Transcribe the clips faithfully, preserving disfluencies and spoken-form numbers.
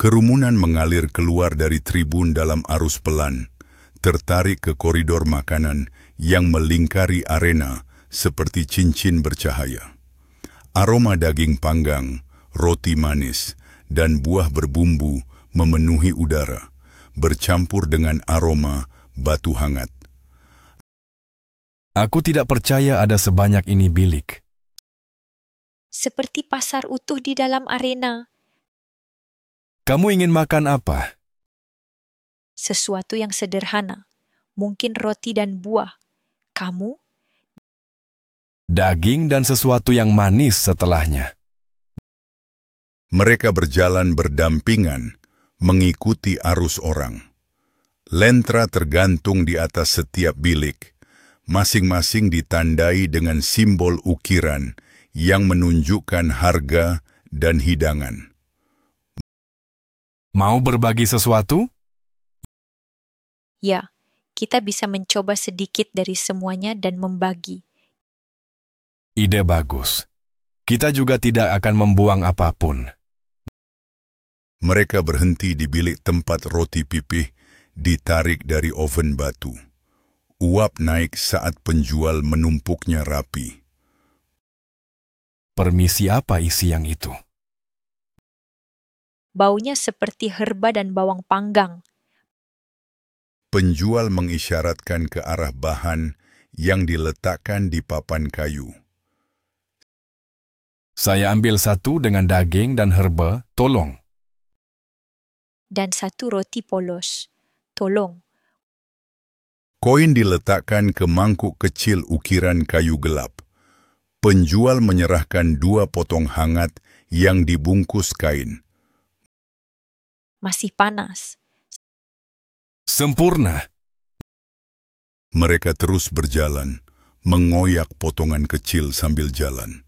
Kerumunan mengalir keluar dari tribun dalam arus pelan, tertarik ke koridor makanan yang melingkari arena seperti cincin bercahaya. Aroma daging panggang, roti manis, dan buah berbumbu memenuhi udara, bercampur dengan aroma batu hangat. Aku tidak percaya ada sebanyak ini bilik. Seperti pasar utuh di dalam arena. Kamu ingin makan apa? Sesuatu yang sederhana, mungkin roti dan buah. Kamu? Daging dan sesuatu yang manis setelahnya. Mereka berjalan berdampingan, mengikuti arus orang. Lentra tergantung di atas setiap bilik, masing-masing ditandai dengan simbol ukiran yang menunjukkan harga dan hidangan. Mau berbagi sesuatu? Ya, kita bisa mencoba sedikit dari semuanya dan membagi. Ide bagus. Kita juga tidak akan membuang apapun. Mereka berhenti di bilik tempat roti pipih ditarik dari oven batu. Uap naik saat penjual menumpuknya rapi. Permisi, apa isi yang itu? Baunya seperti herba dan bawang panggang. Penjual mengisyaratkan ke arah bahan yang diletakkan di papan kayu. Saya ambil satu dengan daging dan herba, tolong. Dan satu roti polos. Tolong. Koin diletakkan ke mangkuk kecil ukiran kayu gelap. Penjual menyerahkan dua potong hangat yang dibungkus kain. Masih panas. Sempurna. Mereka terus berjalan, mengoyak potongan kecil sambil jalan.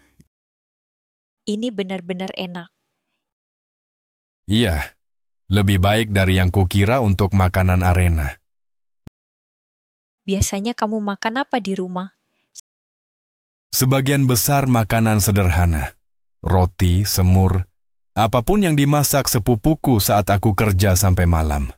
Ini benar-benar enak. Iya, lebih baik dari yang kukira untuk makanan arena. Biasanya kamu makan apa di rumah? Sebagian besar makanan sederhana. Roti, semur, apapun yang dimasak sepupuku saat aku kerja sampai malam.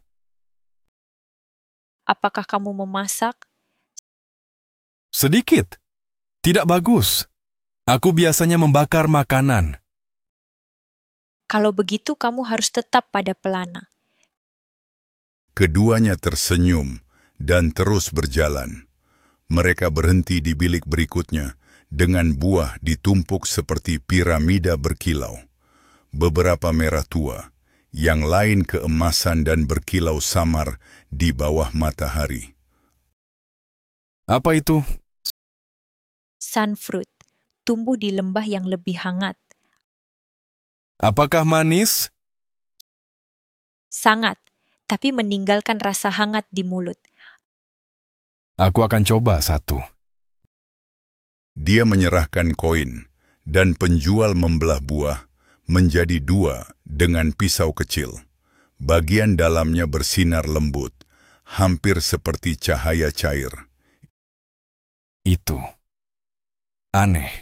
Apakah kamu memasak? Sedikit. Tidak bagus. Aku biasanya membakar makanan. Kalau begitu kamu harus tetap pada pelana. Keduanya tersenyum dan terus berjalan. Mereka berhenti di bilik berikutnya dengan buah ditumpuk seperti piramida berkilau. Beberapa merah tua, yang lain keemasan dan berkilau samar di bawah matahari. Apa itu? Sunfruit, tumbuh di lembah yang lebih hangat. Apakah manis? Sangat, tapi meninggalkan rasa hangat di mulut. Aku akan coba satu. Dia menyerahkan koin, dan penjual membelah buah menjadi dua dengan pisau kecil. Bagian dalamnya bersinar lembut, hampir seperti cahaya cair. Itu aneh.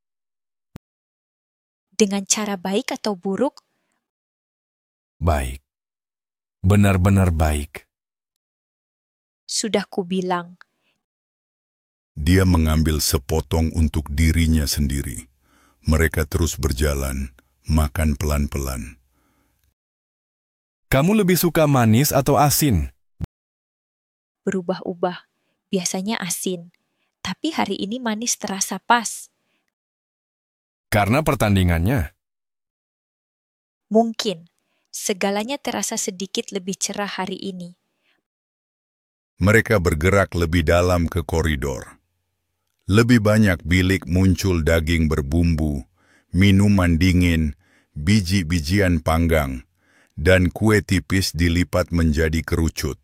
Dengan cara baik atau buruk? Baik. Benar-benar baik. Sudah kubilang. Dia mengambil sepotong untuk dirinya sendiri. Mereka terus berjalan, makan pelan-pelan. Kamu lebih suka manis atau asin? Berubah-ubah, biasanya asin. Tapi hari ini manis terasa pas. Karena pertandingannya. Mungkin, segalanya terasa sedikit lebih cerah hari ini. Mereka bergerak lebih dalam ke koridor. Lebih banyak bilik muncul daging berbumbu, minuman dingin, biji-bijian panggang, dan kue tipis dilipat menjadi kerucut.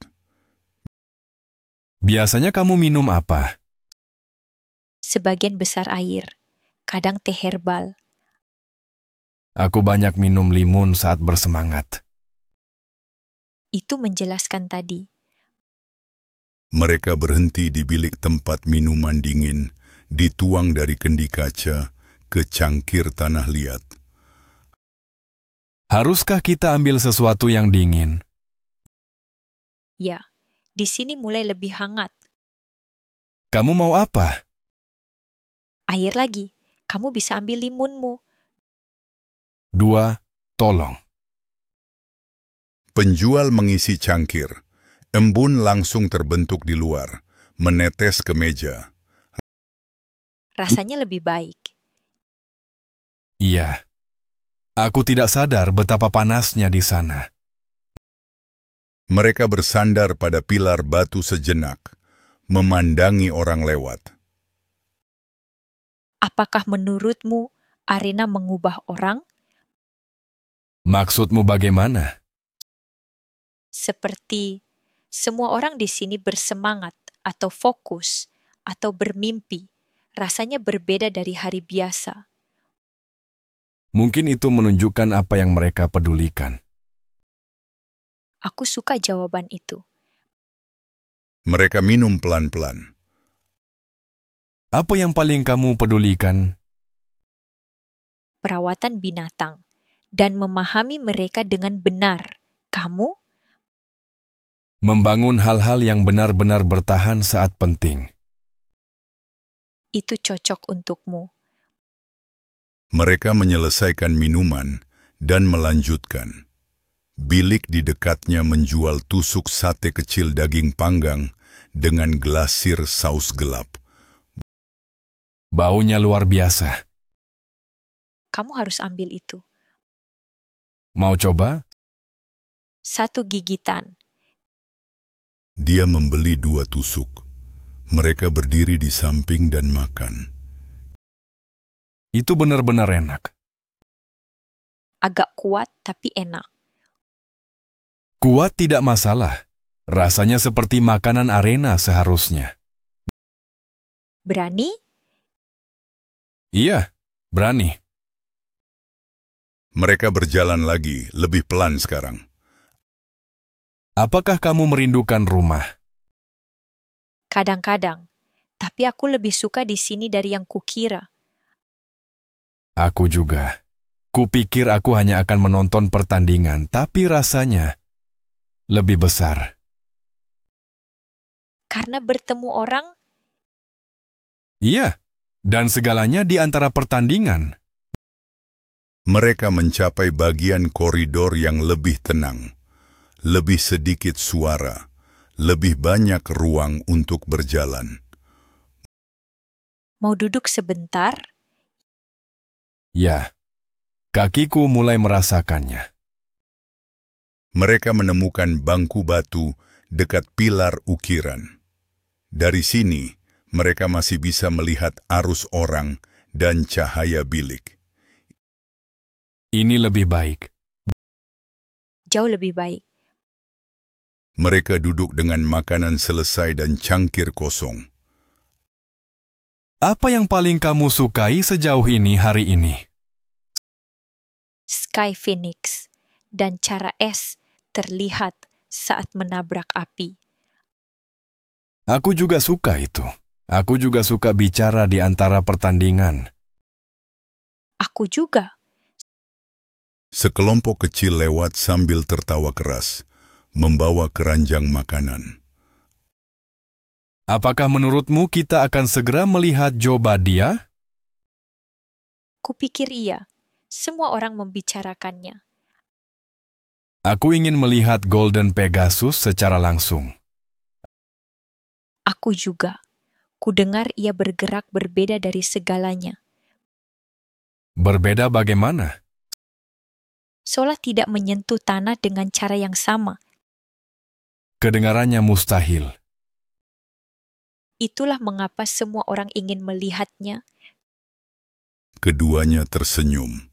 Biasanya kamu minum apa? Sebagian besar air, kadang teh herbal. Aku banyak minum limun saat bersemangat. Itu menjelaskan tadi. Mereka berhenti di bilik tempat minuman dingin, dituang dari kendi kaca ke cangkir tanah liat. Haruskah kita ambil sesuatu yang dingin? Ya, di sini mulai lebih hangat. Kamu mau apa? Air lagi, kamu bisa ambil limunmu. Dua, tolong. Penjual mengisi cangkir. Embun langsung terbentuk di luar, menetes ke meja. Rasanya lebih baik. Iya. Aku tidak sadar betapa panasnya di sana. Mereka bersandar pada pilar batu sejenak, memandangi orang lewat. Apakah menurutmu arena mengubah orang? Maksudmu bagaimana? Seperti semua orang di sini bersemangat atau fokus atau bermimpi. Rasanya berbeda dari hari biasa. Mungkin itu menunjukkan apa yang mereka pedulikan. Aku suka jawaban itu. Mereka minum pelan-pelan. Apa yang paling kamu pedulikan? Perawatan binatang dan memahami mereka dengan benar. Kamu? Membangun hal-hal yang benar-benar bertahan saat penting. Itu cocok untukmu. Mereka menyelesaikan minuman dan melanjutkan. Bilik di dekatnya menjual tusuk sate kecil daging panggang dengan glasir saus gelap. Baunya luar biasa. Kamu harus ambil itu. Mau coba? Satu gigitan. Dia membeli dua tusuk. Mereka berdiri di samping dan makan. Itu benar-benar enak. Agak kuat tapi enak. Kuat tidak masalah. Rasanya seperti makanan arena seharusnya. Berani? Iya, berani. Mereka berjalan lagi, lebih pelan sekarang. Apakah kamu merindukan rumah? Kadang-kadang. Tapi aku lebih suka di sini dari yang kukira. Aku juga. Kupikir aku hanya akan menonton pertandingan, tapi rasanya lebih besar. Karena bertemu orang, Iya, dan segalanya di antara pertandingan. Mereka mencapai bagian koridor yang lebih tenang. Lebih sedikit suara, lebih banyak ruang untuk berjalan. mau duduk sebentar? Ya, kakiku mulai merasakannya. Mereka menemukan bangku batu dekat pilar ukiran. Dari sini, mereka masih bisa melihat arus orang dan cahaya bilik. Ini lebih baik. Jauh lebih baik. Mereka duduk dengan makanan selesai dan cangkir kosong. Apa yang paling kamu sukai sejauh ini hari ini? Sky Phoenix dan cara es terlihat saat menabrak api. Aku juga suka itu. Aku juga suka bicara di antara pertandingan. Aku juga. Sekelompok kecil lewat sambil tertawa keras, membawa keranjang makanan. Apakah menurutmu kita akan segera melihat Jobadia? Kupikir iya. Semua orang membicarakannya. Aku ingin melihat Golden Pegasus secara langsung. Aku juga. Kudengar ia bergerak berbeda dari segalanya. Berbeda bagaimana? Seolah tidak menyentuh tanah dengan cara yang sama. Kedengarannya mustahil. Itulah mengapa semua orang ingin melihatnya. Keduanya tersenyum.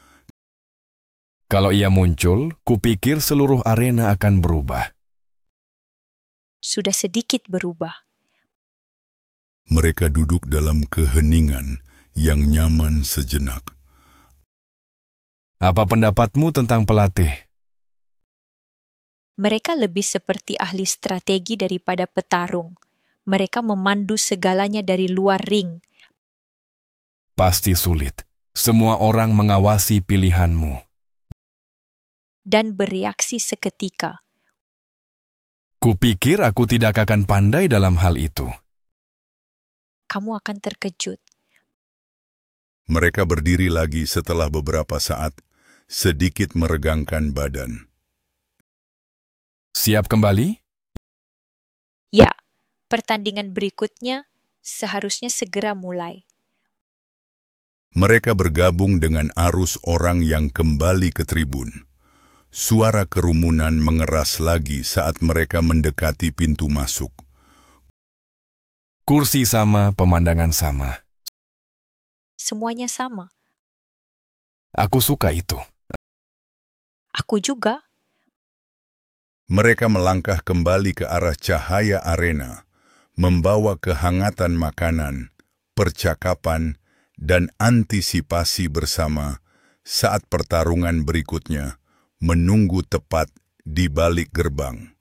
Kalau ia muncul, kupikir seluruh arena akan berubah. Sudah sedikit berubah. Mereka duduk dalam keheningan yang nyaman sejenak. Apa pendapatmu tentang pelatih? Mereka lebih seperti ahli strategi daripada petarung. Mereka memandu segalanya dari luar ring. Pasti sulit. Semua orang mengawasi pilihanmu. dan bereaksi seketika. Kupikir aku tidak akan pandai dalam hal itu. Kamu akan terkejut. Mereka berdiri lagi setelah beberapa saat, sedikit meregangkan badan. Siap kembali? Ya, pertandingan berikutnya seharusnya segera mulai. Mereka bergabung dengan arus orang yang kembali ke tribun. Suara kerumunan mengeras lagi saat mereka mendekati pintu masuk. Kursi sama, pemandangan sama. Semuanya sama. Aku suka itu. Aku juga. Mereka melangkah kembali ke arah cahaya arena, membawa kehangatan makanan, percakapan, dan antisipasi bersama saat pertarungan berikutnya menunggu tepat di balik gerbang.